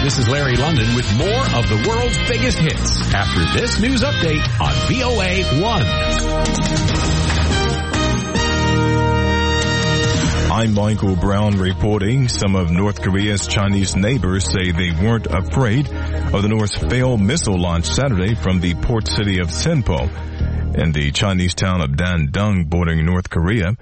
This is Larry London with more of the world's biggest hits after this news update on VOA 1. I'm Michael Brown reporting. Some of North Korea's Chinese neighbors say they weren't afraid of the North's failed missile launch Saturday from the port city of Sinpo in the Chinese town of Dandong bordering North Korea.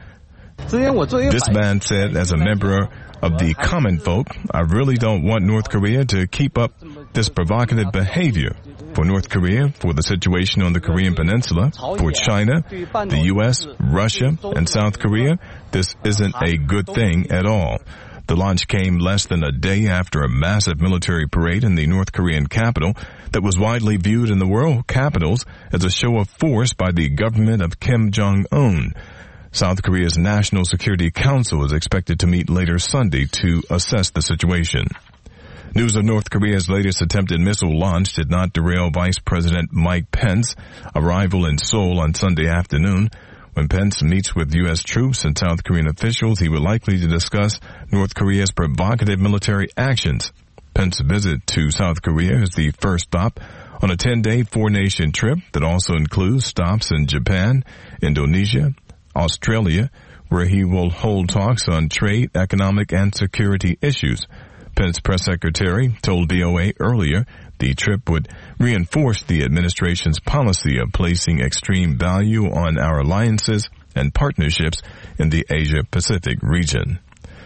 This man said, as a member of the common folk, I really don't want North Korea to keep up this provocative behavior. For North Korea, for the situation on the Korean Peninsula, for China, the U.S., Russia, and South Korea, this isn't a good thing at all. The launch came less than a day after a massive military parade in the North Korean capital that was widely viewed in the world capitals as a show of force by the government of Kim Jong-un. South Korea's National Security Council is expected to meet later Sunday to assess the situation. News of North Korea's latest attempted missile launch did not derail Vice President Mike Pence's arrival in Seoul on Sunday afternoon. When Pence meets with U.S. troops and South Korean officials, he will likely to discuss North Korea's provocative military actions. Pence's visit to South Korea is the first stop on a 10-day four-nation trip that also includes stops in Japan, Indonesia, Australia, where he will hold talks on trade, economic, and security issues. Pence press secretary told VOA earlier the trip would reinforce the administration's policy of placing extreme value on our alliances and partnerships in the Asia-Pacific region.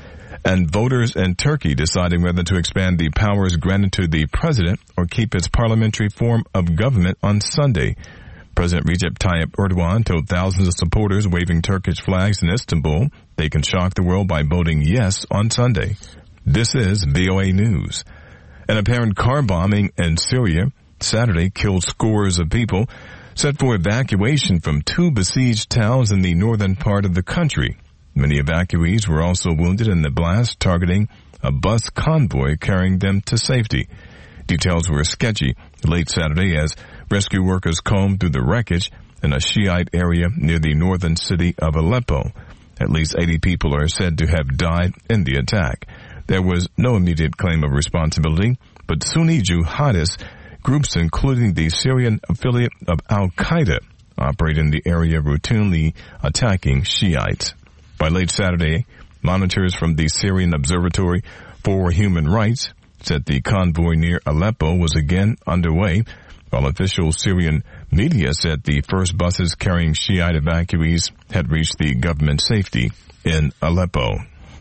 And voters in Turkey deciding whether to expand the powers granted to the president or keep its parliamentary form of government on Sunday. President Recep Tayyip Erdogan told thousands of supporters waving Turkish flags in Istanbul they can shock the world by voting yes on Sunday. This is VOA News. An apparent car bombing in Syria Saturday killed scores of people, set for evacuation from two besieged towns in the northern part of the country. Many evacuees were also wounded in the blast targeting a bus convoy carrying them to safety. Details were sketchy late Saturday as rescue workers combed through the wreckage in a Shiite area near the northern city of Aleppo. At least 80 people are said to have died in the attack. There was no immediate claim of responsibility, but Sunni jihadist groups, including the Syrian affiliate of Al-Qaeda, operate in the area routinely attacking Shiites. By late Saturday, monitors from the Syrian Observatory for Human Rights said the convoy near Aleppo was again underway, while official Syrian media said the first buses carrying Shiite evacuees had reached the government safety in Aleppo.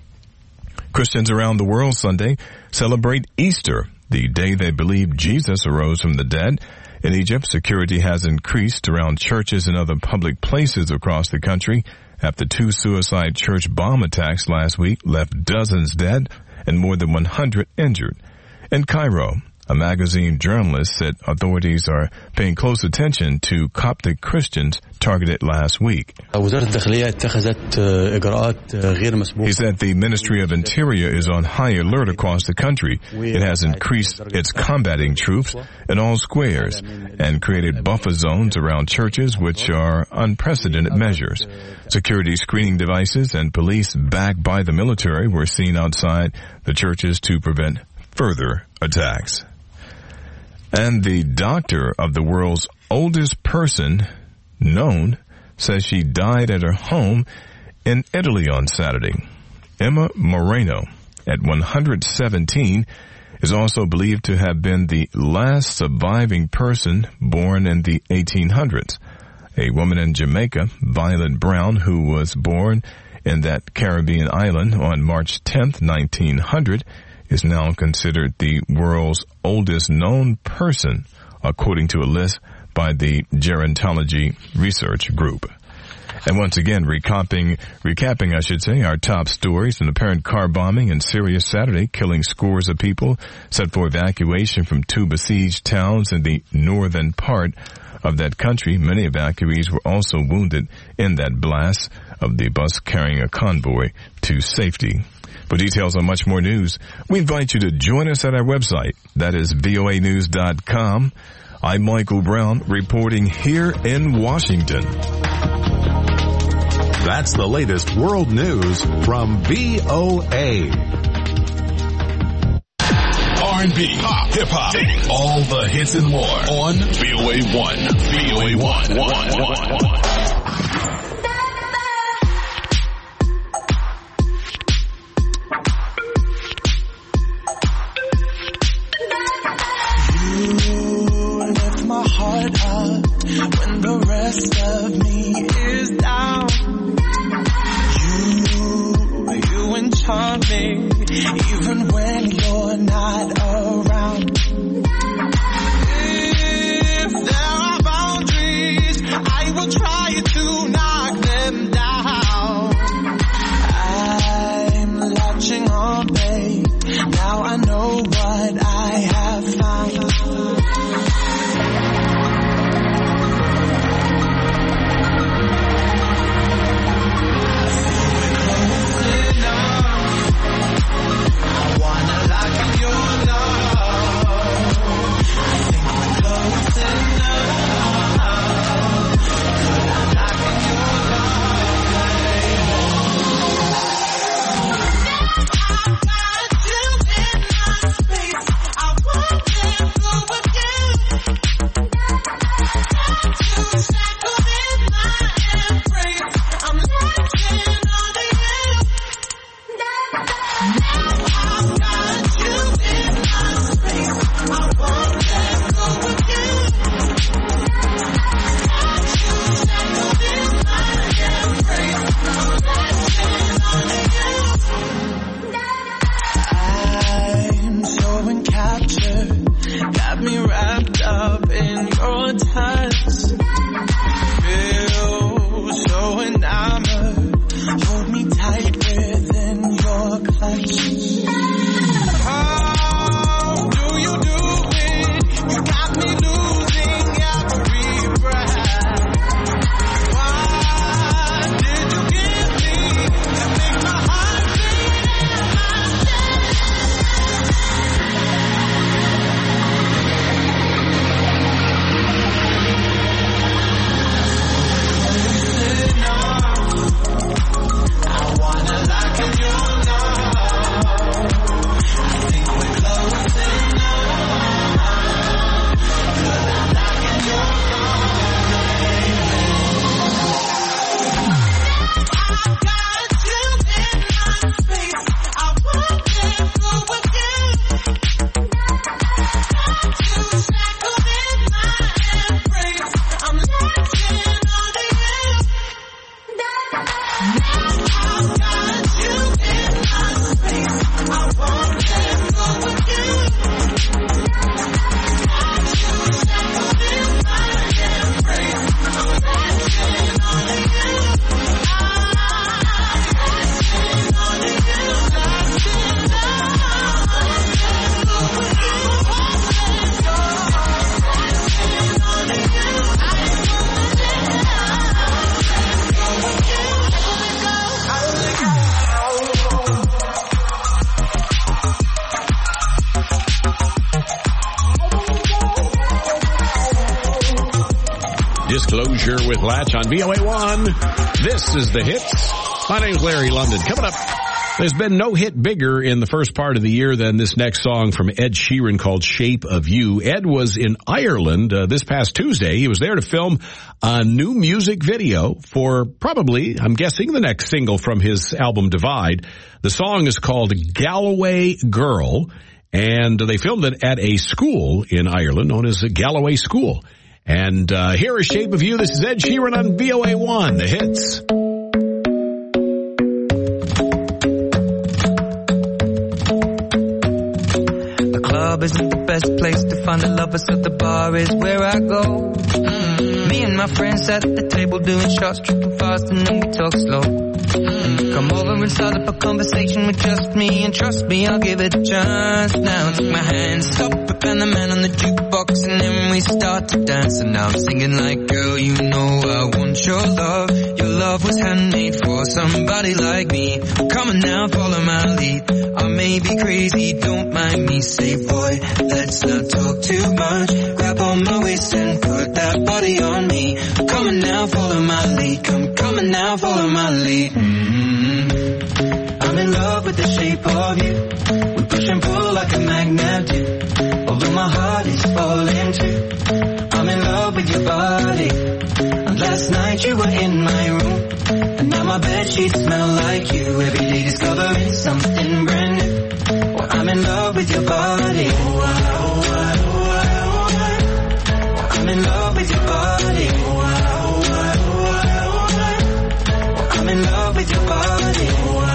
Christians around the world Sunday celebrate Easter, the day they believe Jesus arose from the dead. In Egypt, security has increased around churches and other public places across the country after two suicide church bomb attacks last week left dozens dead and more than 100 injured. In Cairo, a magazine journalist said authorities are paying close attention to Coptic Christians targeted last week. He said the Ministry of Interior is on high alert across the country. It has increased its combating troops in all squares and created buffer zones around churches, which are unprecedented measures. Security screening devices and police backed by the military were seen outside the churches to prevent further attacks. And the doctor of the world's oldest person known says she died at her home in Italy on Saturday. Emma Moreno, at 117, is also believed to have been the last surviving person born in the 1800s. A woman in Jamaica, Violet Brown, who was born in that Caribbean island on March 10th, 1900, is now considered the world's oldest known person, according to a list by the Gerontology Research Group. And once again, recapping, our top stories: an apparent car bombing in Syria Saturday, killing scores of people, set for evacuation from two besieged towns in the northern part of that country. Many evacuees were also wounded in that blast of the bus carrying a convoy to safety. For details on much more news, we invite you to join us at our website. That is voanews.com. I'm Michael Brown, reporting here in Washington. That's the latest world news from VOA. Are R&B, pop, hip-hop, all the hits and more on VOA1. VOA1. My heart up when the rest of me is down. You enchant me even when you're not around. If there are boundaries, I will try to knock them down. I'm latching on, babe. Now I know what I have found. Disclosure with Latch on VOA1. This is the hits. My name's Larry London. Coming up, there's been no hit bigger in the first part of the year than this next song from Ed Sheeran called Shape of You. Ed was in Ireland this past Tuesday. He was there to film a new music video for probably, I'm guessing, the next single from his album Divide. The song is called Galloway Girl, and they filmed it at a school in Ireland known as Galloway School. And here is Shape of You. This is Ed Sheeran on VOA1, the hits. The club isn't the best place to find the lovers, so the bar is where I go. Me and my friends sat at the table doing shots, tripping fast, and then we talk slow. Come over and start up a conversation with just me, and trust me, I'll give it a chance. Now take my hand, stop it, and the man on the jukebox, and then we start to dance. And now I'm singing like, girl, you know I want your love. Your love was handmade for somebody like me. Come on now, follow my lead. I may be crazy, don't mind me. Say, boy, let's not talk too much. Grab on my waist and put that body on me. Come on now, follow my lead. Come on now, follow my lead. I'm in love with the shape of you. We push and pull pull like a magnet do. Although my heart is falling too. I'm in love with your body. And last night you were in my room. And now my bedsheets smell like you. Every day discovering something brand new. Well, I'm in love with your body. I'm in love with your body. I'm in love with your body.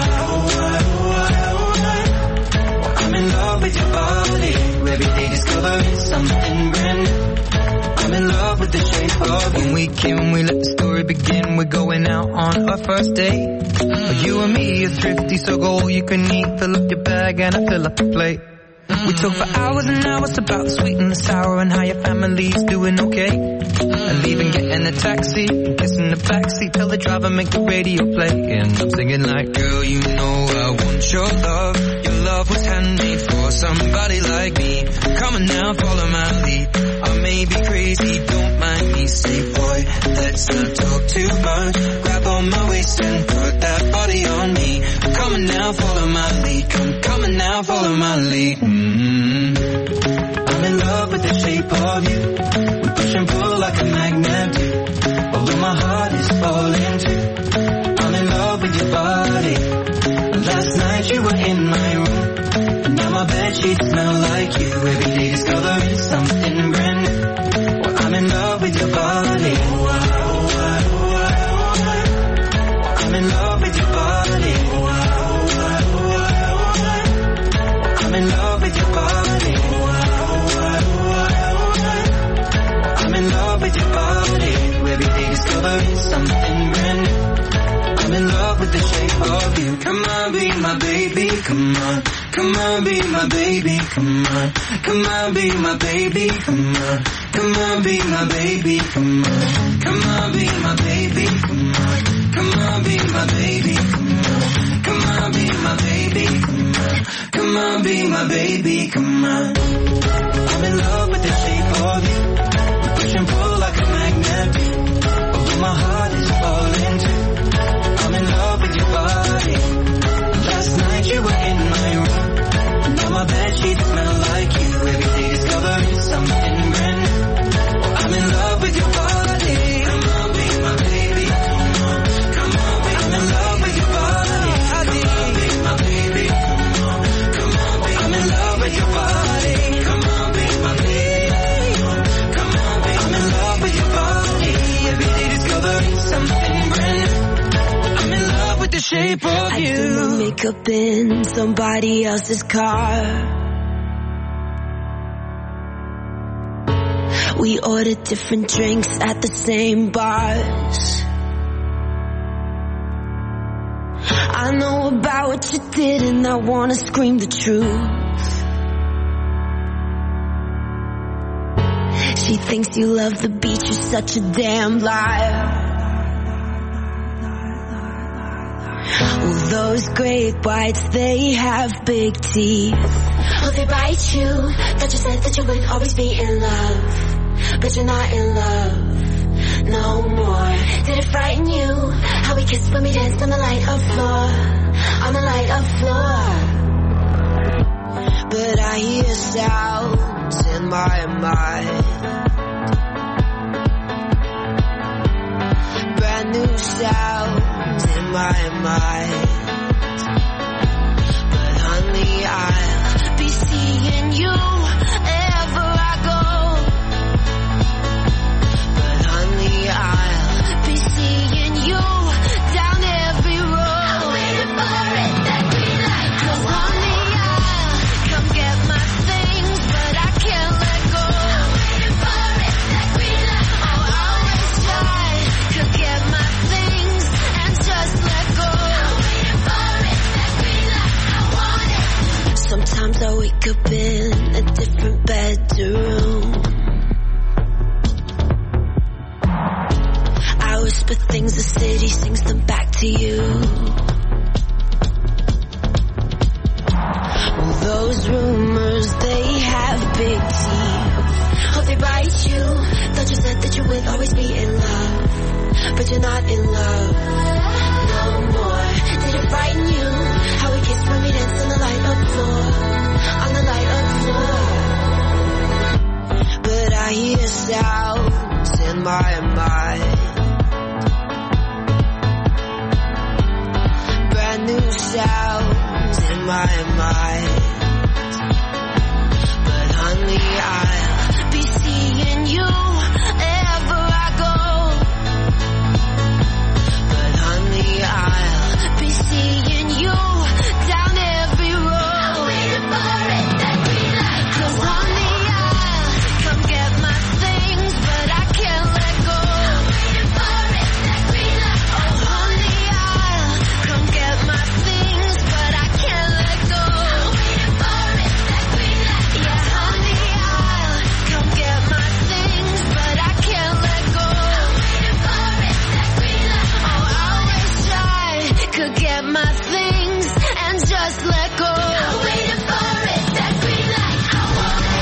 I'm in love with your body. Every day discovering something brand new. I'm in love with the shape of you. When we came, we let the story begin. We're going out on our first date. You and me are thrifty, so go all you can eat. Fill up your bag and I fill up the plate. We talk for hours and hours about the sweet and the sour and how your family's doing okay. And leaving, getting a taxi, kissing the backseat, tell the driver make the radio play. And I'm singing like, girl, you know I want your love. Your love was handmade for somebody like me. Come on now, follow my lead. I may be crazy, don't mind me. Say, boy, let's not talk too much. Grab on my waist and put that body on me. Come on now, follow my lead. Come on now, follow my lead. I'm in love with the shape of you. We push and pull like a magnet do. Although my heart is falling too. I'm in love with your body. And last night you were in my room. And now my bedsheets smell like you. Every day discovering something brand new. Well, I'm in love with your body. I'm in love with your body. I'm in love with your body. I'm in love with your body. Every day discovering something brand new. I'm in love with the shape of you. Come on, be my baby, come on. Come on, be my baby, come on. Come on, be my baby, come on. Come on, be my baby, come on. Come on, be my baby, come on. Come on, be my baby, come on. Come on, be my baby, come on. Come on, be my baby, come on. I'm in love with the shape of you. We push and pull like a magnet do. Although my heart is falling too. I'm in love with your body. Last night you were in my room. And now my bedsheets smell like you. Every day discovering something brand new. I'm in love with your body. Come on, be my baby. Come on, come on, be I'm in love with your body. Come on, be my baby. Come on, come on, be I'm in love with your body. Come on, be my baby. Come on, be I'm in love with your body. Every day discovering something brand new. I'm in love with the shape of you. I do my makeup in somebody else's car. We ordered different drinks at the same bars. I know about what you did and I wanna scream the truth. She thinks you love the beach, you're such a damn liar. Well, those great whites, they have big teeth. Oh, they bite you. Thought you said that you would always be in love. But you're not in love no more. Did it frighten you? How we kissed when we danced on the light of floor. On the light of floor. But I hear sounds in my mind. Brand new sounds in my mind. But honey, I'll be seeing you ever I go. But honey, I'll be seeing you down every road. I'm waiting for it, that green light. 'Cause honey, I'll come get my things, but I can't let go. I'm waiting for it, that green light. Oh, I always try to get my things and just let go. I'm waiting for it, that green light. I want it. Sometimes I wake up in a different bedroom. I whisper things the city sings them back to you. Well, those rumors, they have big teeth. Oh, they bite you. Thought you said that you would always be in love. But you're not in love no more. Did it frighten you? How we kissed when we danced on the light of floor. on the night of two. But I hear sounds in my mind. Brand new sounds in my mind. But honey, I'll be seeing you ever I go. But honey, I'll be seeing you down every road. I'm waiting for it, that green light. 'Cause honey, I'll come get my things, but I can't let go. I'm waiting for it, that green light. Oh honey, I'll come get my things, but I can't let go. I'm waiting for it, that green light. Yeah, honey, I'll come get my things, but I can't let go. I'm waiting for it, that green light. Oh, I wish I could get my things and just let go. I'm waiting for it, that green light. I want it.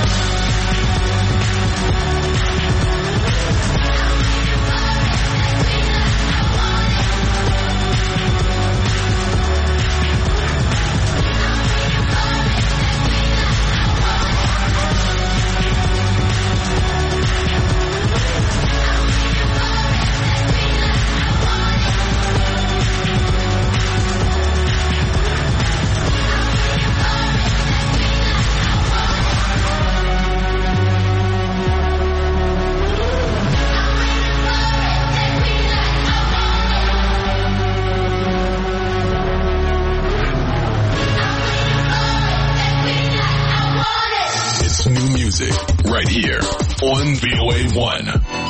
It's new music right here on VOA1.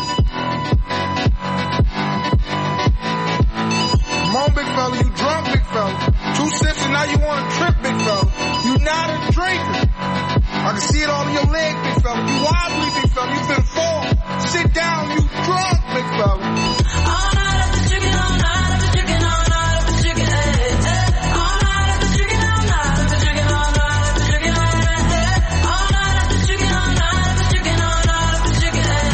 Come on, big fella, you drunk, big fella. 2 sips and now you want to trip, big fella. You not a drinker. I can see it all in your leg, big fella. You wobbly, big fella. You finna fall. Sit down, you drunk, big fella. All night I've been drinking, all night I've been drinking, all night I've been drinking, hey, hey. All night I've been drinking, all night I've been drinking, all night I've been drinking, hey, hey. All night I've been drinking, all night I've been drinking, all night I've been drinking, hey,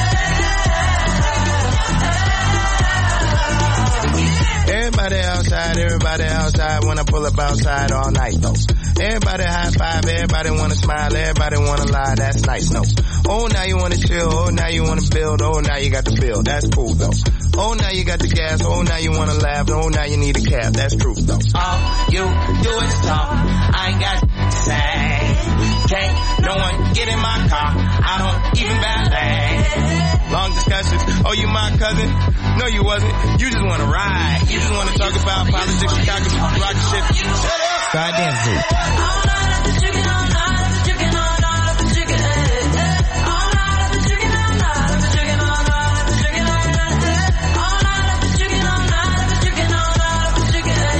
hey. Everybody outside when I pull up outside all night though. Everybody high five, everybody wanna smile, everybody wanna lie, that's nice, no. Oh, now you wanna chill, oh, now you wanna build, oh, now you got the bill, that's cool though. Oh, now you got the gas, oh, now you wanna laugh, oh, now you need a cab, that's true though. All you do is talk, I ain't got to say. Can't no one get in my car, I don't even ballet. Long discussions, oh, you my cousin? No, you wasn't, you just wanna ride. You just wanna talk about politics, Chicago, rock shit. Shut up! Goddamn fool. All night I've been drinking, all night I've been drinking, all night I've been drinking, hey, hey. All night I've been drinking, all night I've been drinking, all night I've been drinking, hey, hey. All night I've been drinking, all night I've been drinking, all night I've been drinking, hey,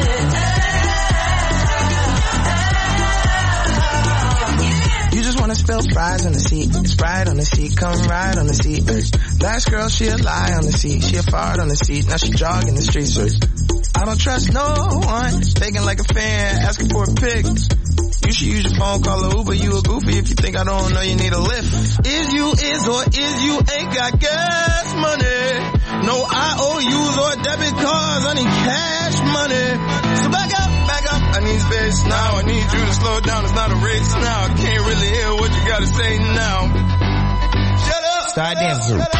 hey. You just wanna spill fries on the seat, Sprite on the seat, come ride on the seat. Last girl, she a lie on the seat, she a fart on the seat, now she jogging the streets. I don't trust no one, thinking like a fan, asking for a pic. You should use your phone, call a Uber, you a goofy if you think I don't know you need a lift. Is you is or is you ain't got gas money? No IOUs or debit cards, I need cash money. So back up, I need space now, I need you to slow down, it's not a race now. I can't really hear what you gotta say now. Shut up! Start dancing. Shut up.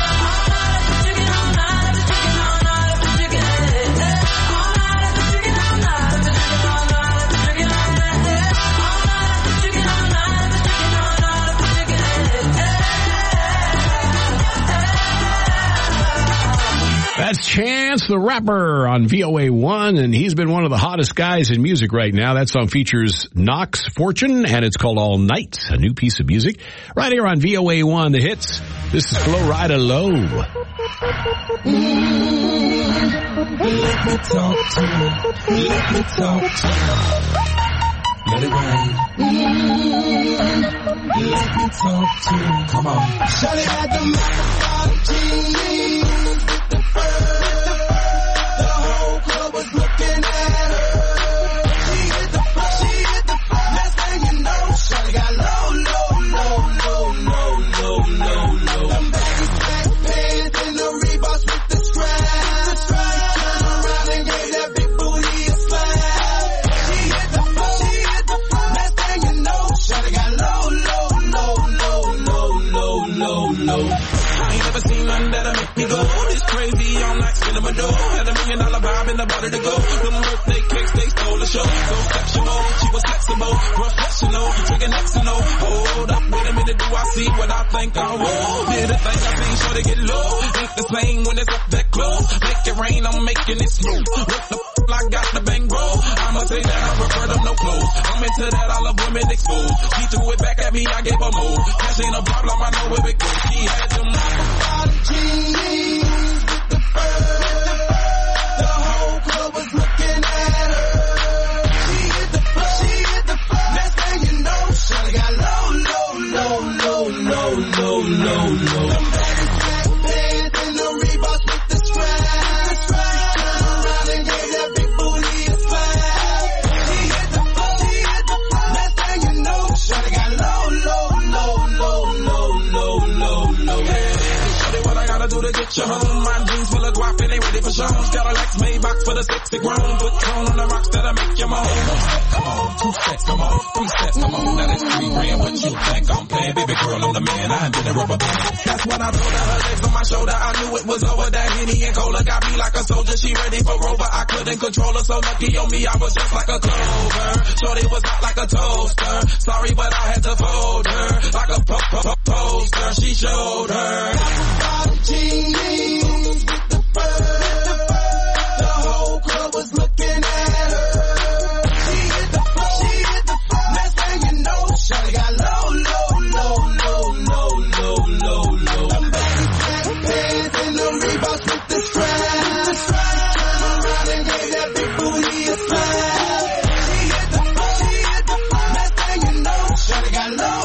That's Chance the Rapper on VOA1, and he's been one of the hottest guys in music right now. That song features Knox Fortune, and it's called All Night, a new piece of music. Right here on VOA1, the hits. This is Flo Rida Low. Let me talk to you. Let me talk to you. Let it rain. Let me talk to you. Come on. Shawty had the microphone jeans. The whole club was looking at her. She hit the floor. Next thing you know, shawty got low. Them baggies, black pants, and the Reeboks with the straps. Turn around and gave that big booty a slap. She hit the floor. Next thing you know, see what I think I will. Did a thing I seen, sure to get low. Ain't the same when it's up that close. Make it rain, I'm making it smooth. Look the I got the bang roll. I'ma say that I prefer them no clothes. I'm into that, I love women exposed. She threw it back at me, I gave her more. Cash ain't a problem, I know where it goes. She had them jeans with the fur. The whole club was looking at her. She hit the floor. Next thing you know, shawty got low. Them baggy black pants and the Reeboks with the strap. Turn around and gave that big booty a slap. She hit the floor. Next thing you know, shawty got low. Shawty, what I gotta do to get you home? My jeans full of guap and they ready for shows. Cadillacs Maybach for the sexy grown. Put tone on the rocks that'll make you moan. Come on, 2 steps, come on, 3 steps, come on. Now that's 3 grand. What you think I'm playing? Baby girl, I'm the man. I did a rubber band. That's when I told her legs on my shoulder. I knew it was over. That Henny and Cola got me like a soldier. She ready for Rover. I couldn't control her. So lucky on me, I was just like a clover. Shorty was hot like a toaster. Sorry, but I had to fold her like a poster. She showed her. Jeans with the fur. The whole club was looking at her. She hit the floor. Next thing you know, shawty got low. Them baggy black pants and the Reeboks with the strap. Turn around and gave that big booty a slap. She hit the floor. Next thing you know, shawty got low.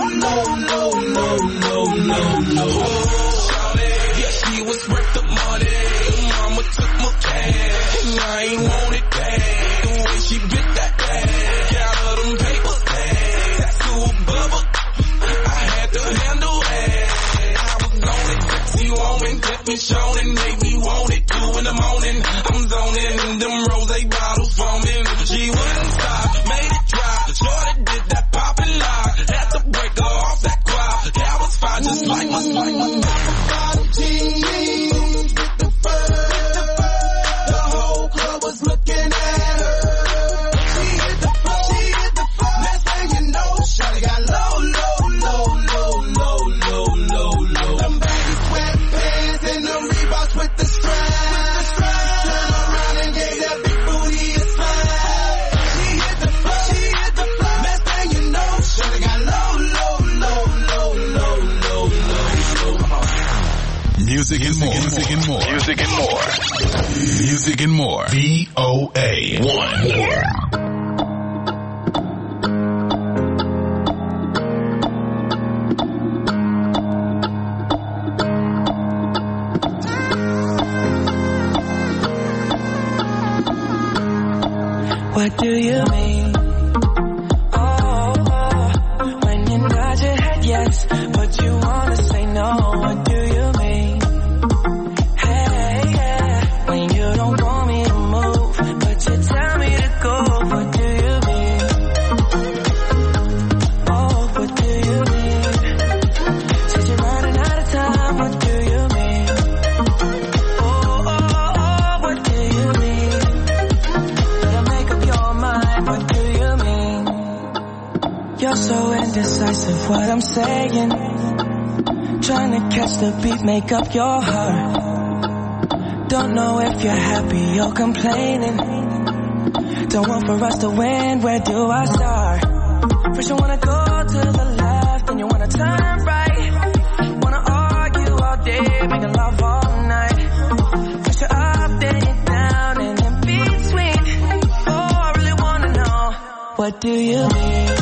She was worth the money. Mama took my cash. I ain't want it back. The way she bit that ass. Got her them paper tags. Tattoo a bubble. I had to handle that. I was on it. Sexy woman kept me showing and made me want it. 2 in the morning. I'm zoning. Them rose bottles foaming. She wouldn't stop. Made it drop. Shorty did that poppin' lock. Had to break her off that quad. Yeah, I was fine just like my jeans with the fur. The whole club was looking at her. She hit the floor. Next thing you know, shawty got low. Them baggy sweatpants and the Reeboks with the strap. Turn around and gave that big booty a slap. She hit the floor. Next thing you know, shawty got low. Music and more. Music and more. VOA 1. What do you mean? When you nod your head yes, but you wanna say no. What do you mean? Hey, yeah. When you don't want me to move, but you tell me to go. What do you mean? Oh, what do you mean? Said you're running out of time. What do you mean? Oh, what do you mean? Better make up your mind. What do you mean? You're so indecisive. What I'm saying. Trying to catch the beat, make up your heart. Don't know if you're happy or complaining. Don't want for us to win, where do I start? First you wanna go to the left, then you wanna turn right. Wanna argue all day, making love all night. First you're up, then you're down, and in between. Oh, I really wanna know, what do you mean?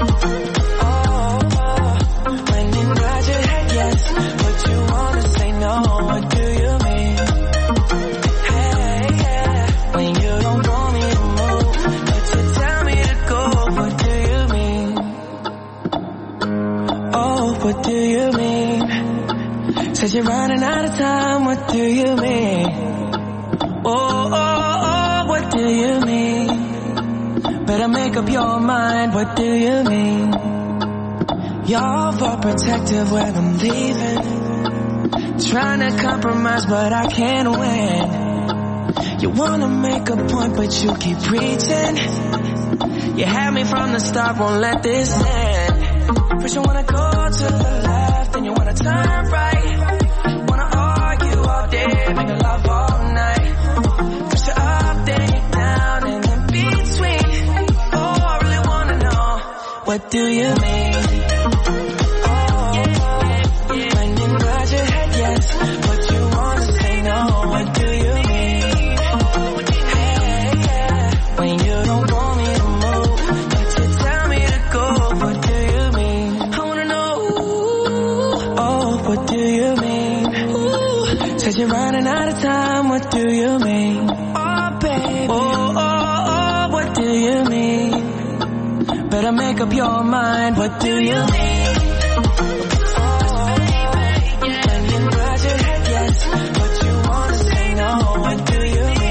What do you mean? Hey, yeah. When you don't want me to move, but you tell me to go. What do you mean? Oh, what do you mean? Said you're running out of time. What do you mean? Oh, what do you mean? Better make up your mind. What do you mean? You're overprotective when I'm leaving. Trying to compromise, but I can't win. You wanna make a point, but you keep preaching. You had me from the start, won't let this end. First you wanna go to the left and you wanna turn right. Wanna argue all day, make love all night. Push it up, then you're down, and in between. Oh, I really wanna know, what do you mean? When you nod your head yes, but you wanna say no, what do you mean? When you don't want me to move, but you tell me to go, what do you mean? I wanna know, oh, what do you mean? Said you're running out of time, what do you mean? Oh, baby, oh, what do you mean? Better make up your mind, what do you mean? When you nod your head yes, but you wanna say no, what do you mean?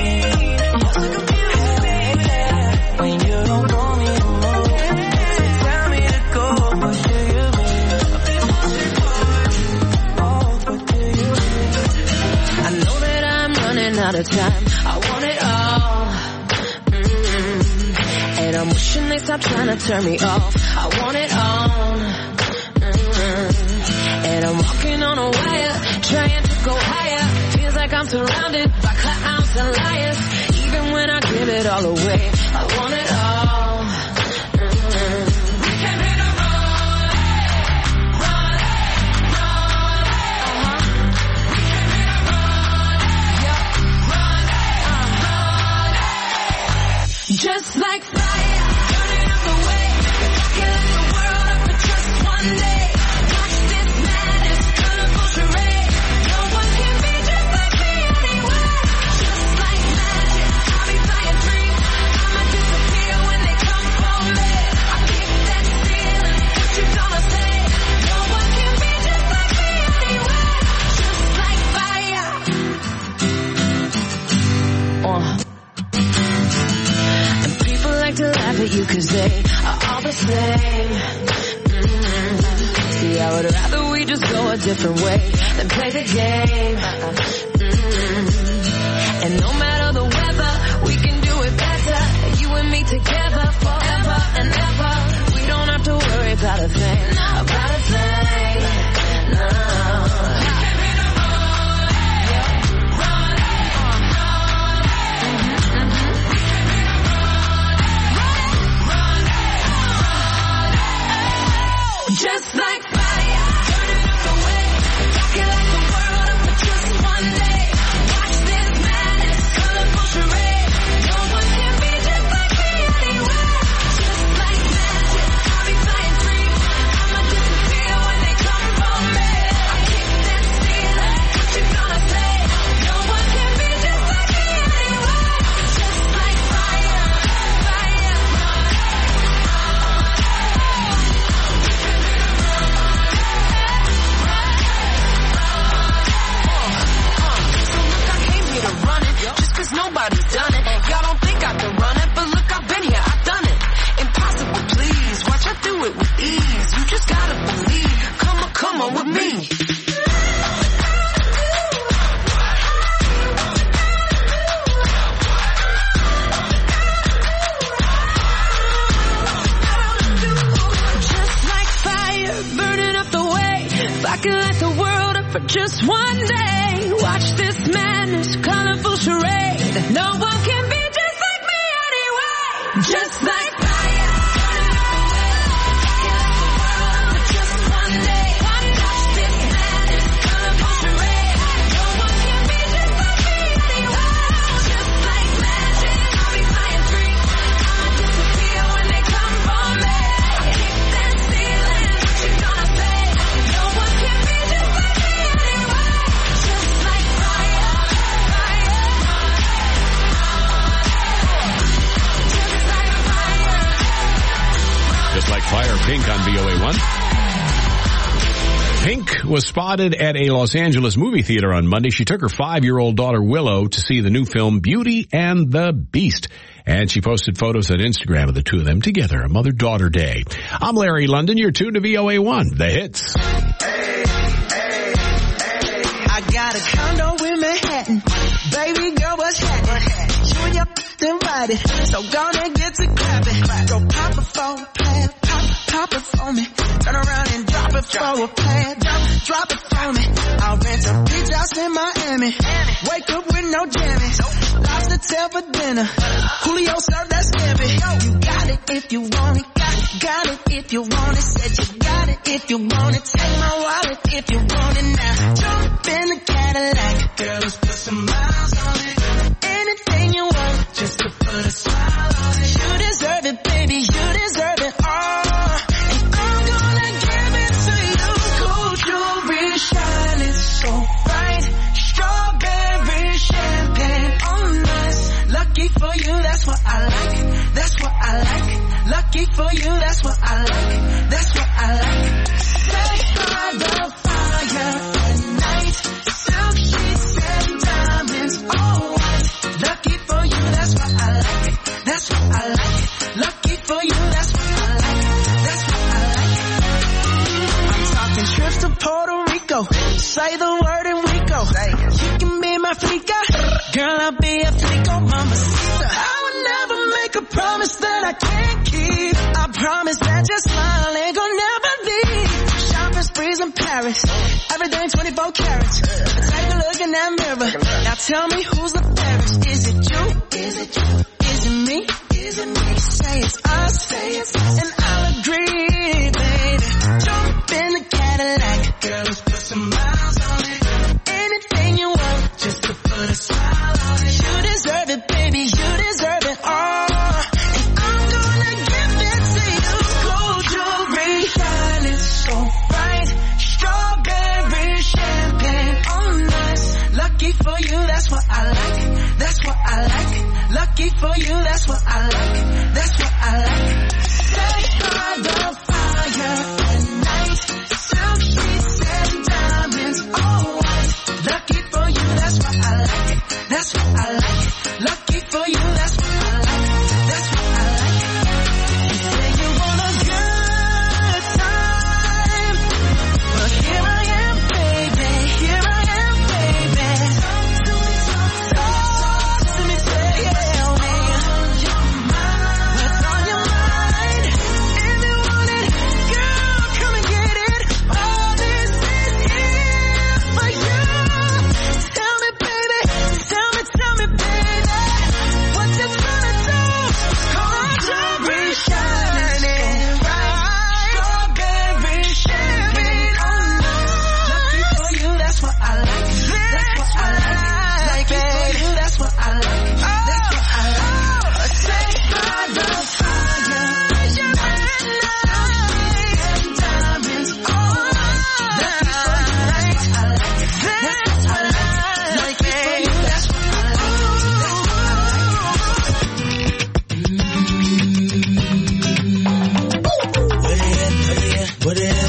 When you don't want me to move, tell me to go, what do you mean? Oh, what do you mean? I know that I'm running out of time. I want it all. And I'm wishing they stop trying to turn me off. I want it all. And I'm walking on a wire, trying to go higher. Feels like I'm surrounded by clowns and liars. Even when I give it all away, I want it all. We came here to run, run, run. We came here to run, run. Just like fire, burning up the way. If I can light the world up for just one day. Watch this madness, colorful charade. No one can be just like me anyway. Just like magic, I'll be flying free. I'ma disappear when they come for me. I kick that ceiling, what you gonna say? No one can be just like me anyway. Just like fire. And people like to laugh at you 'cause they are all the same. See, I would rather we just go a different way than play the game. And no matter the weather, we can do it better. You and me together forever and ever. We don't have to worry about a thing, about a thing. No. Just like fire, burning up the way. If I can light the world up for just one day. Watch this madness, colorful charade. No one can be just like me anyway. Just like magic, I'll be flying free. I'ma disappear when they come for me. I kick that ceiling, what you gonna say? No one can be just like me anyway. Just like fire, fire. Just 'cause nobody's done it. Y'all don't think I can run it, but look, I've been here, I've done it. Impossible, please. Watch, I do it with ease. You just gotta believe. Come on with me. Just like fire, burning up the way. If I can light the world up for just one day. Watch this madness, colorful charade. No one can be just like me anyway. Just like fire, burning up the way. If I can light the world up for just one day. Watch this madness, colorful charade. No one can be just like me anyway. Just like magic, I'll be flying free. I'ma disappear when they come for me. I kick that ceiling, what you gonna say? No one can be just like me anyway. Just like fire, fire. Just like fire, Pink on VOA1. Pink was spotted at a Los Angeles movie theater on Monday. She took her 5-year-old daughter Willow to see the new film Beauty and the Beast. And she posted photos on Instagram of the two of them together, a mother-daughter day. I'm Larry London. You're tuned to VOA1, The Hits. I got a condo in Manhattan. Baby girl, what's happening? You and your invited, so gonna get to clapping. Go pop it for me, pop it for me. Turn around and drop it it for a plan. Don't drop it for me. I'll rent a beach house in Miami. Wake up with no jammies. Lobster tail for dinner. Julio served that scampi. You got it if you want it. Got it if you want it. Said you got it if you want it. Take my wallet if you want it now. Jump in the Cadillac. Girl, let's put some miles on it. Anything you want, just to put a smile on it. You deserve it, baby. You deserve it all. And I'm gonna give it to you. Gold jewelry shining so bright. Strawberry champagne on us. Lucky for you, that's what I like. That's what I like. Lucky for you, that's what I like. That's what I like. Stay by the fire at night. Silk sheets and diamonds, all white. Lucky for you, that's what I like. That's what I like. Lucky for you, that's what I like. That's what I like. I'm talking trips to Puerto Rico. Say the word and we go. You can be my flica. Girl, I'll be a flico, mamacita. I would never make a promise that I can't keep. I promise that your smile ain't gonna never leave. Shopping sprees in Paris. Everything 24 carats. Take a look in that mirror. Now tell me who's the fairest. Is it you? Is it you? Is it me? Is it me? Say it's us. Say it's us. And I'll agree, baby. Jump in the Cadillac. Girl, let's put some miles on it. Anything you want, just to put a smile on it. You deserve it, baby. You deserve it all. And I'm gonna give it to you. Gold jewelry shining so bright. Strawberry champagne on us. Lucky for you, that's what I like. That's what I like. Lucky for you, that's what I like. That's what I like. Stay by the fire at night. Silk sheets and diamonds, all white. Lucky for you, that's what I like. That's what I like. Lucky for you, that's what I like. That's what I like. You say you want a good time. Well, here I am, baby. Here I am, baby. Talk to me, tell me what's on your mind. If you want it, girl, come and get it. All this is here for you. Tell me, baby. Tell me, baby. What you gonna do? Gold jewelry shining bright. Strawberry champagne on us. Lucky for you, that's what I like. That's what I like. Lucky for you, that's what I like. That's what I like. Stay by the fire at night. And diamonds on us. Lucky for you, that's what I like. That's what I like. Lucky for you, that's what I like. That's what I like. What it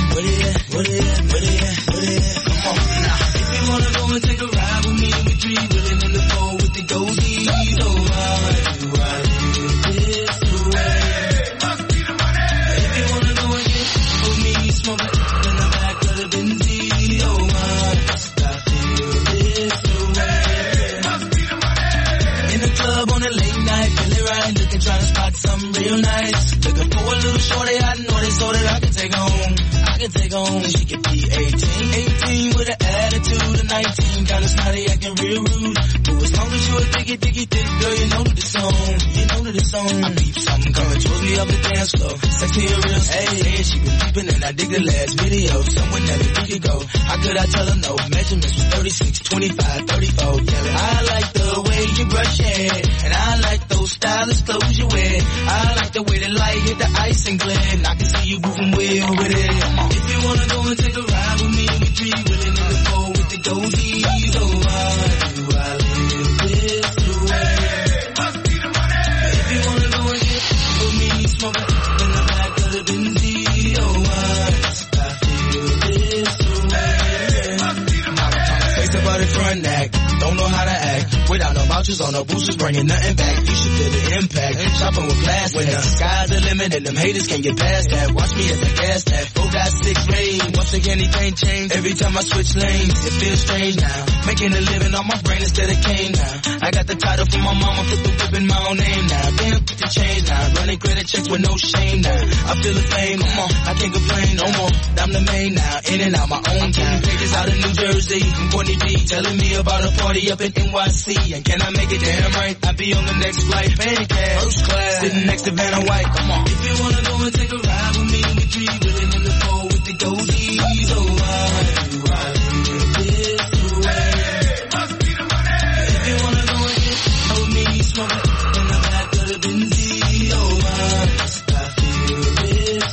is? Come on now. If you wanna go and take a ride with me, we three willing in the four with the goldies. Oh, why do I live this way? Must be the money. If you wanna go and get with me, smoke it in the back of the Benzie. Oh, why must I feel this way? Must be the money. In the club on a late night, feeling right, looking, trying to spot something real nice. Looking for a little shorty, I know they so that I can take home. Take home, she could be 18 with an attitude of 19, kinda snotty, acting real rude. But as long as you a diggy, thick girl, you know that it's on. You know that it's on. I peep something coming towards me up the dance floor. Sexy and real, hey, she been peeping and I dig the last video. Someone that we could go. How could I tell her no? Measurements was 36, 25, 34. Yeah, I like the way you brush your hair, and I like those stylish clothes you wear. I like the way the light hit the ice and glare, and I can see you moving way over there. If you wanna go and take a ride with me, we three willing in the four with the goldies. Oh, why do I live this way? Must be the money. If you wanna go and get with me, smoke it in the back of the Benzie. Oh, why must I feel this way? Must be the money. Face about the front act, don't know how to act. Without no vouchers on no boosters, bringing nothing back. You should feel the impact. Shopping with plastic. When the sky's the limit and them haters can't get past that. Watch me as I gas that. 4.6 range. Once think anything changed. Every time I switch lanes, it feels strange now. Making a living on my brain instead of cane now. I got the title from my mama, put the whip in my own name now. Damn, put the change now. Running credit checks with no shame now. I feel the fame, come on, I can't complain no more. I'm the main now, in and out my own town. Pages out of New Jersey, from Courtney B, telling me about a party up in NYC. And can I make it damn right? I'll be on the next flight, paying cash, first class, sitting next to Vanna White. Come on. If you wanna go and take a ride with me, we three willing in the four with the goldies. Oh, why live this way? Must be the money. If you wanna go and get with me, smoke it in the back of the Benzie. Oh, why must I feel this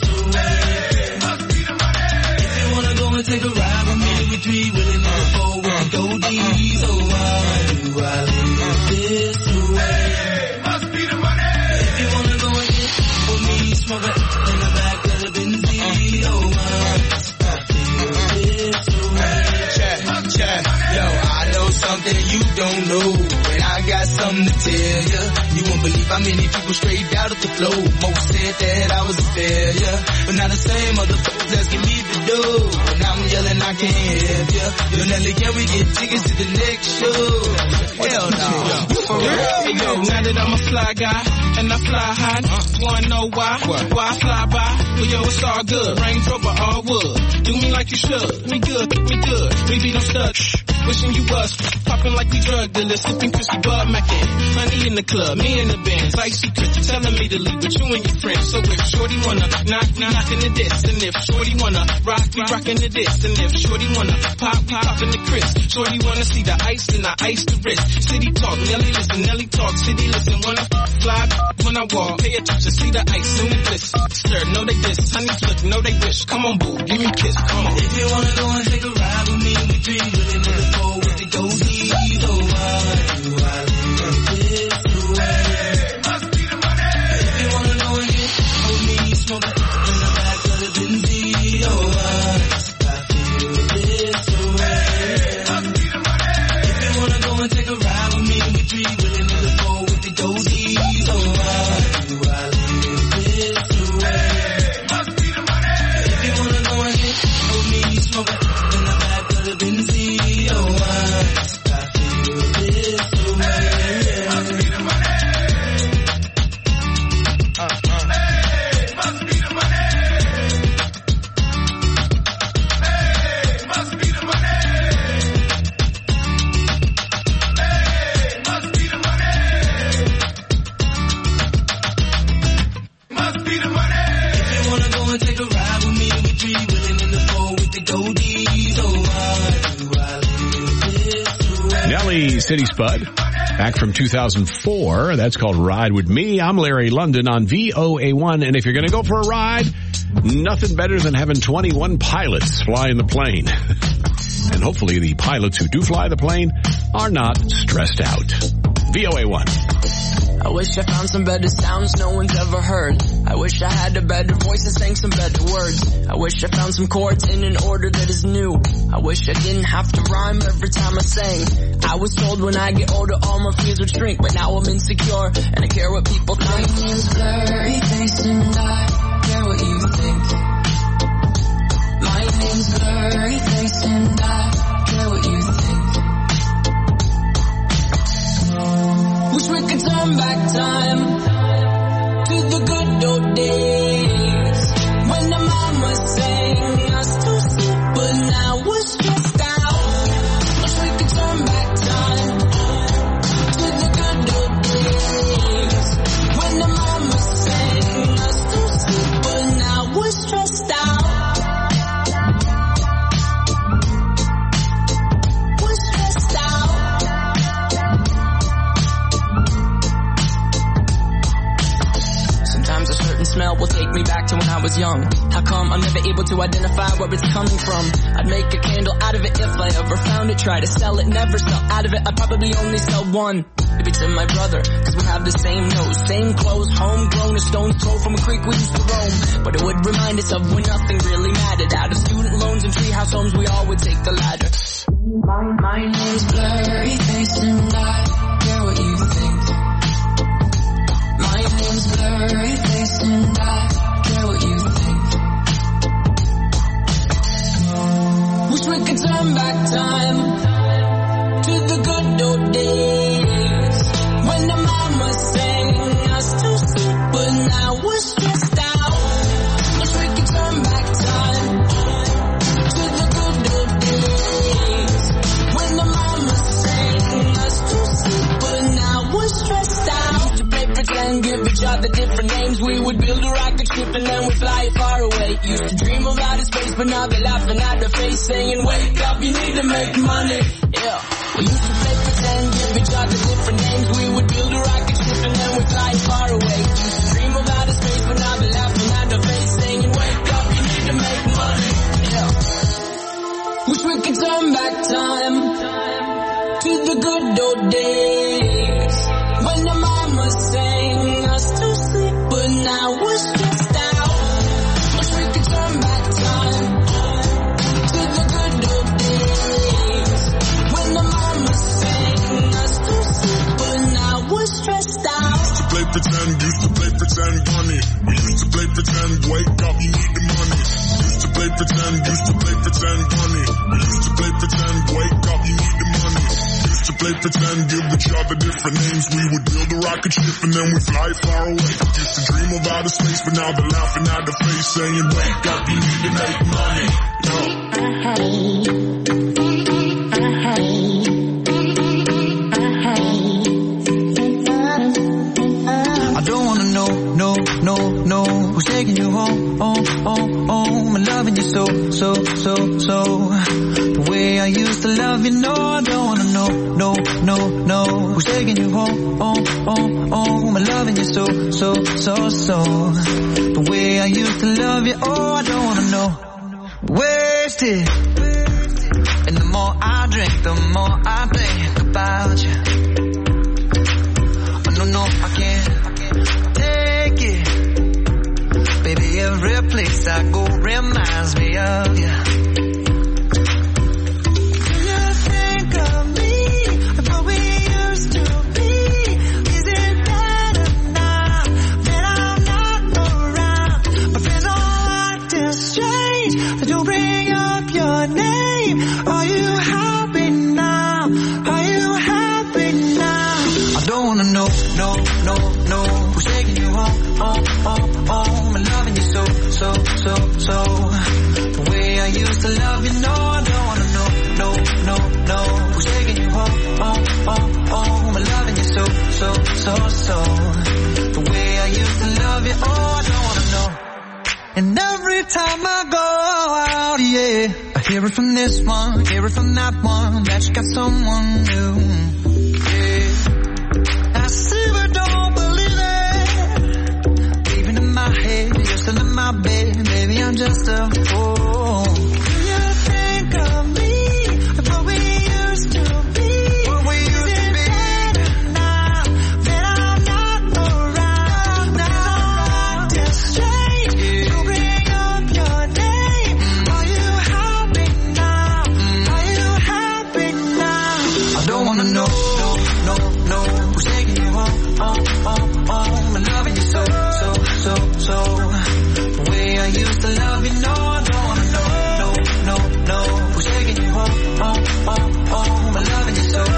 way? Must be the money. If you wanna go and take a ride with me, we three willing in the four with the goldies. Oh, why do I live this way? Must be the money. If you wanna go and get with me, smoke it in the back of the Benzie. Oh, why must I feel this way? Check. Yo, I know something you don't know, and I got something to tell ya. You won't believe how many people straight out of the flow. Most said that I was a failure, but now the same motherfuckers asking me to do. And I'm yelling I can't help ya. Yo, Nelly, can we get tickets to the next show? Hell no. For real? Hey, yo, now that I'm a fly guy, and I fly high, wanna know why? Why I fly by? Well, yo, it's all good. Range Rover, all wood. Do me like you should. We good. We be no studs. Wishing you was popping like we drug dealers, sipping crispy Bud Mackin. Honey in the club, me in the bands, icy Chris telling me to leave with you and your friends. So if Shorty wanna knock, we knockin' the diss. And if Shorty wanna rock, we rockin' the diss. And if Shorty wanna pop, we poppin' the crisp. Shorty wanna see the ice, then I ice the wrist. City talk, Nelly listen, Nelly talk, city listen. When I fly, when I walk, pay attention, see the ice in the bliss. Stir, know they diss, honey look, know they wish. Come on, boo, give me a kiss, come on. If you wanna go and take a ride with me, we three really know the four with the goldies. Oh, why do I live this way? Must be the money. If you wanna go and get with me, smoke it in the back of the Benzie. Oh, why must I feel this way? Must be the money. If you wanna go and take a ride with me, we three really know the four with the goldies. Oh, why do I live this way? Must be the money. If you wanna go and get with me, smoke it in the back of the Benzie. Oh, why must I feel this way? Must be the money. Hey, must be the money. Hey, must be the money. Hey, must be the money. Must be the money. If you wanna go and take a ride with me, we three willing in the four with the goldies. Oh, why do I live this way? Nelly City Spud, back from 2004. That's called Ride With Me. I'm Larry London on VOA1. And if you're going to go for a ride, nothing better than having 21 pilots flying the plane. And hopefully the pilots who do fly the plane are not stressed out. VOA1. I wish I found some better sounds no one's ever heard. I wish I had a better voice and sang some better words. I wish I found some chords in an order that is new. I wish I didn't have to rhyme every time I sang. I was told when I get older all my fears would shrink, but now I'm insecure and I care what people think. My name's blurry face and I care what you think. My name's blurry face and I care what you think. Wish we could turn back time to the good old days when the mama sang us to sleep, but now we're stressed out. Wish we could turn back time to the good old days when the mama sang us to sleep, but now we're stressed out. We're stressed out. Sometimes a certain smell will take me back to when I was young. How come I'm never able to identify where it's coming from? I'd make a candle out of it if I ever found it. Try to sell it, never sell out of it. I'd probably only sell one. Maybe to my brother, cause we have the same nose, same clothes, homegrown, a stone's throw from a creek we used to roam. But it would remind us of when nothing really mattered. Out of student loans and treehouse homes, we all would take the ladder. My name's blurry face and I care what you think. My name's blurry face and I care what you think. we could turn back time to the good old days when the mama sang us to sleep, but now we're stressed out. Wish we could turn back time to the good old days when the mama sang us to sleep, but now we're stressed out. Used to play pretend, give each other different names. We would build a rocket ship and then we'd fly far away. Used to dream of outer space, but now they're laughing at the face, saying, wake up, you need to make money. Yeah. We used to play pretend, give each other different names. We would build a rocket ship and then we'd fly far away. Used to dream of outer space, but now they're laughing at the face, saying, wake up, you need to make money. Yeah. Wish we could turn back time to the good old days when the mama sang us to sleep, but now we're stressed out. Wish we could turn back time to the good old days when the mama sang us to sleep, but now we're stressed out. Used to play pretend, money. We used to play pretend, wake up, you need the money. Used to play pretend, money. We used to play pretend, wake up, you need the money. Used to play pretend, give each other different names. We would build a rocket ship and then we fly far away. Used to dream of outer space, but now they're laughing at the face, saying, wake up, you need to make money. I don't wanna know who's taking you home, and loving you so. The way I used to love you, no, I don't wanna know who's taking you home, and loving you so. The way I used to love you, oh, I don't wanna know. Wasted. And the more I drink, the more I think about you. Oh, no, I can't take it. Baby, every place I go reminds me of you. Do you think of me, of what we used to be? Is it better now that I'm not around? My friends all acting strange. They don't bring up your name. Are you happy now? Are you happy now? I don't wanna know who's taking you home, and loving you so. The way I used to love you, no, I don't wanna know who's taking you home, and loving you so. The way I used to love you, oh, I don't wanna know. And every time I go out, yeah, I hear it from this one, hear it from that one, that you got someone new. Yeah. I see but don't believe it. Even in my head, you're still in my bed. Maybe I'm just a fool. Do you think of me, of what we used to be? What we used to be. Better now that I'm not around. Now I'm just strange. You bring up your name. Are you happy now? Are you happy now? I don't wanna know who's taking you home, and loving you so. The way I used to love you, no, I don't wanna know who's taking you home, and loving you so.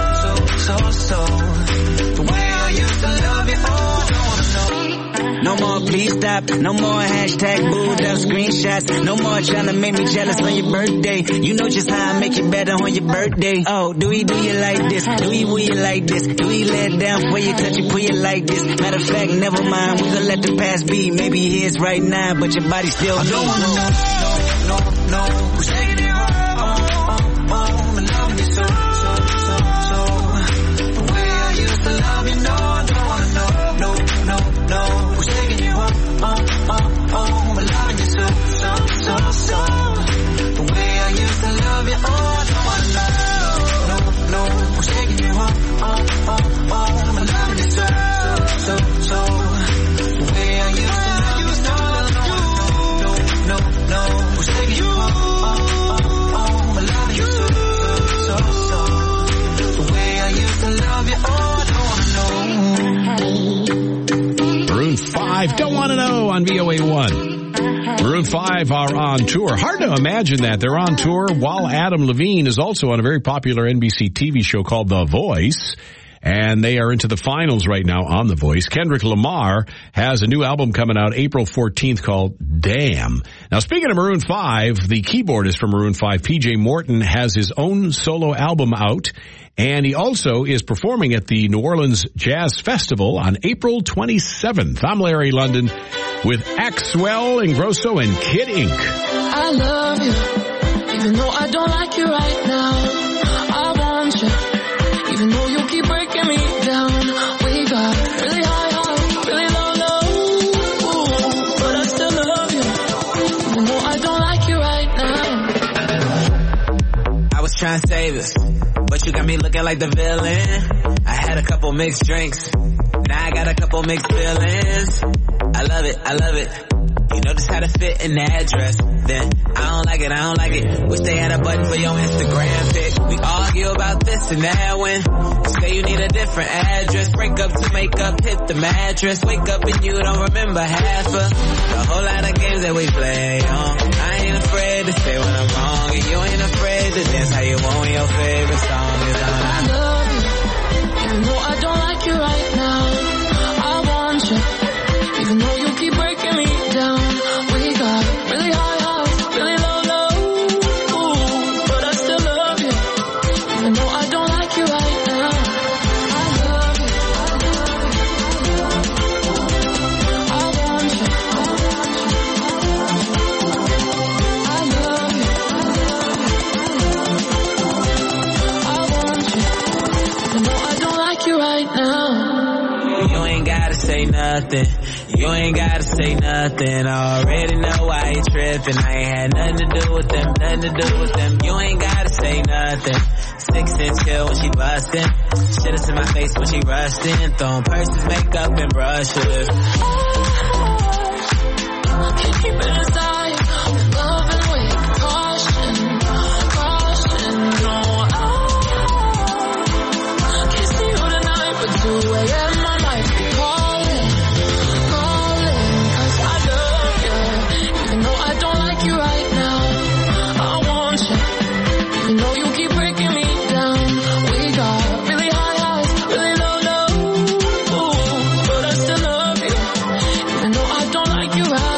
The way I used to love you, oh, I don't wanna know. No more please stop, no more hashtag booed up screenshots, no more trying to make me jealous on your birthday. You know just how I make it better on your birthday. Oh, do you like this? Do you like this? Do you let down before you touch it, put it like this? Matter of fact, never mind, we gonna let the past be. Maybe here's right now, but your body still I don't wanna know who's taking you home, and loving you so. The way I used to love you, no, I don't wanna know who's taking you home, and loving you so. The way I used to love you, oh, I don't wanna know who's taking you home, and loving you so. The way I used to love you, no, I don't wanna know who's taking you home, and loving you so. The way I used to love you, oh, I don't wanna know. Maroon 5, Don't Wanna Know on VOA1. Maroon 5 are on tour. Hard to imagine that. They're on tour while Adam Levine is also on a very popular NBC TV show called The Voice. And they are into the finals right now on The Voice. Kendrick Lamar has a new album coming out April 14th called Damn. Now, speaking of Maroon 5, the keyboardist from Maroon 5, PJ Morton, has his own solo album out. And he also is performing at the New Orleans Jazz Festival on April 27th. I'm Larry London with Axwell Ingrosso and Kid Ink. I love you, even though I don't like you right now. I want you, even though you keep breaking me down. We got really high, really low, but I still love you, even though I don't like you right now. I was trying to save us, but you got me looking like the villain. I had a couple mixed drinks, now I got a couple mixed feelings. I love it, I love it. You know just how to fit in that dress. Then I don't like it, I don't like it. Wish they had a button for your Instagram pic. We argue about this and that when you say you need a different address. Break up to make up, hit the mattress. Wake up and you don't remember half of the whole lot of games that we play on. I ain't afraid to say when I'm wrong, and you ain't afraid to dance how you want when your favorite song is on. I love you, even though I don't like you right now. I want you, even though you keep breaking me down. We got really high, really low, but I still love you, even though I don't like you right now. I love you, I want you, I love you, I want you, even though I don't like you right now. You ain't gotta say nothing. You ain't gotta say nothing. I already know why you tripping. I ain't had nothing to do with them, nothing to do with them. You ain't gotta say nothing. 6-inch heel when she bustin'. Shit is in my face when she rustin'. Throwing purses, makeup, and brushes. Can't keep it inside. Loving with caution, caution. No, I can't see you tonight, but 2 a.m. I might be calling. Even though I don't like you right now, I want you, even though you keep breaking me down. We got really high highs, really low lows, but I still love you, even though I don't like you right now.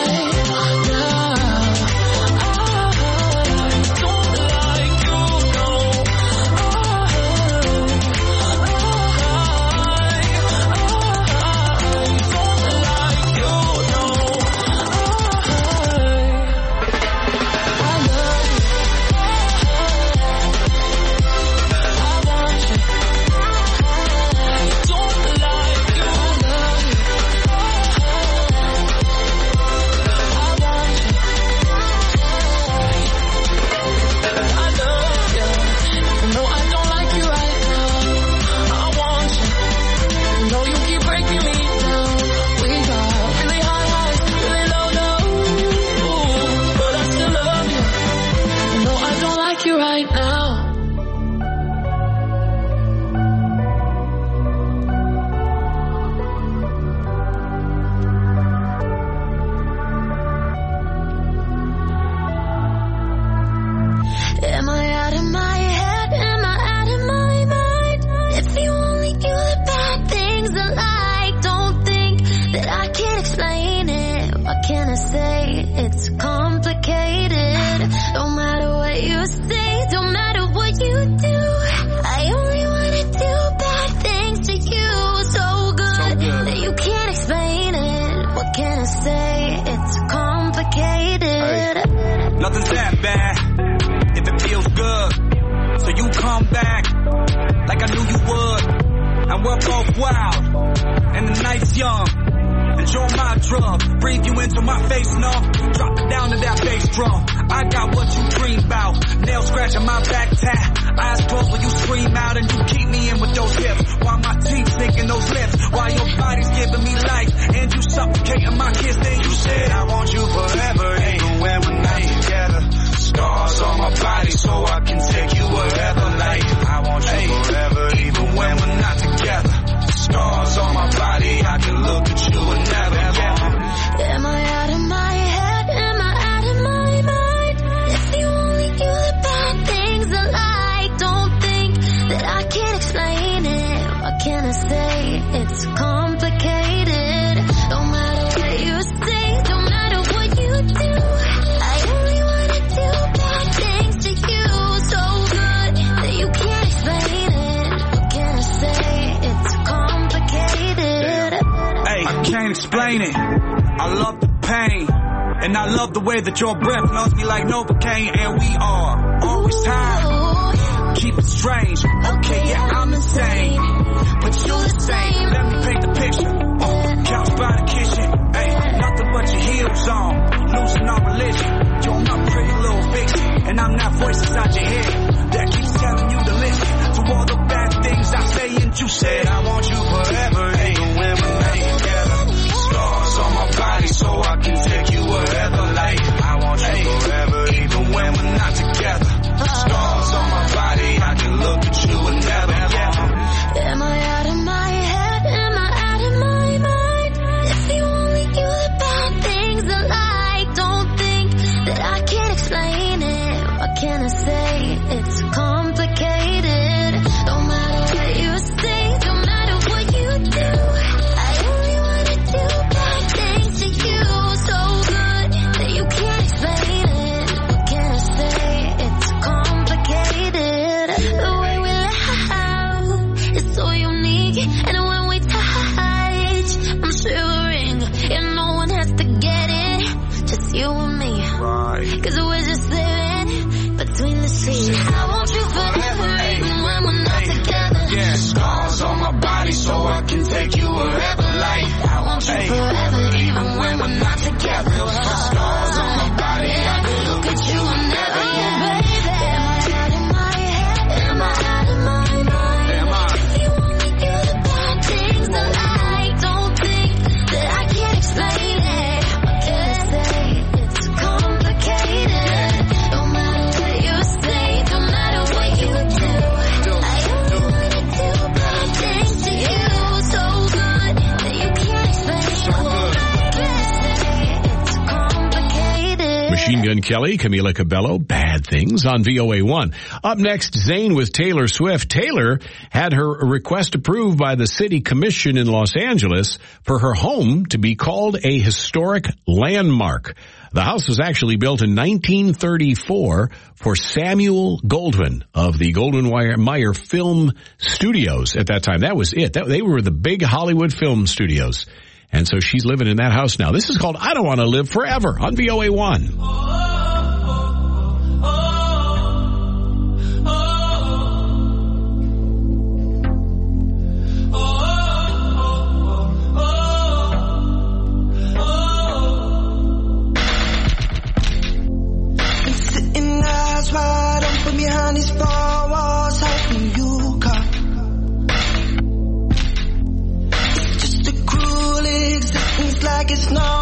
Nothing's that bad if it feels good. So you come back like I knew you would. And we're both wild and the night's young. Enjoy my drug, breathe you into my face, no. Drop it down to that bass drum. I got what you dream about. Nail scratching my back tap. Eyes closed when you scream out and you keep me in with those hips. While my teeth sinking those lips. While your body's giving me life and you suffocating my kiss. Then you said I want you forever, even when we're not together. Scars on my body so I can take you wherever. Like I want you forever, even when we're not together. Scars on my body, I can look at you and never. Am I out of my head? Am I explain it. I love the pain, and I love the way that your breath melts me like Novocaine. And we are always high. Keep it strange. Okay, yeah, I'm insane, but you the same. Let me paint the picture. Couch by the kitchen. Hey, nothing but your heels on. Losing our religion. You're my pretty little vixen, and I'm that voice inside your head that keeps telling you to listen to all the bad things I say. And you said I want you forever, even when we're not together. Scars on my body so I can take you wherever. Like I want you forever, even when we're not together. Scars on my body, I can look at you and never. Am I out of my head? Am I out of my mind? If you only knew about things that I don't think that I can explain it. What can I say? It's complicated. No matter what you say, no matter what you do, I only wanna do bad things to you, so good that you can't explain it. What can I say? It's complicated. The way we laugh is so unique, and when we touch, I'm shivering, and no one has to get it, just you and me. Cause we're just living between the sheets. I want you forever, even when we're not together. Yeah, scars on my body so I can take you wherever. Like I want you forever, even when we're not together. Scars on my body, I can look at you and never. Am I out of my head? Am I out of my mind? If you only knew the bad things that I don't think that I can explain it. What can I say? It's complicated. No matter what you say, no matter what you do, I only wanna do bad things to you, so good that you can't explain. What can I say? It's complicated. Machine Gun Kelly, Camila Cabello, Bad Things on VOA1. Up next, Zayn with Taylor Swift. Taylor had her request approved by the City Commission in Los Angeles for her home to be called a historic landmark. The house was actually built in 1934 for Samuel Goldwyn of the Goldwyn-Mayer Film Studios at that time. That was it. They were the big Hollywood film studios. And so she's living in that house now. This is called I Don't Want to Live Forever on VOA1. Sitting eyes wide open behind these four walls, hoping you come. It's just a cruel existence, like it's not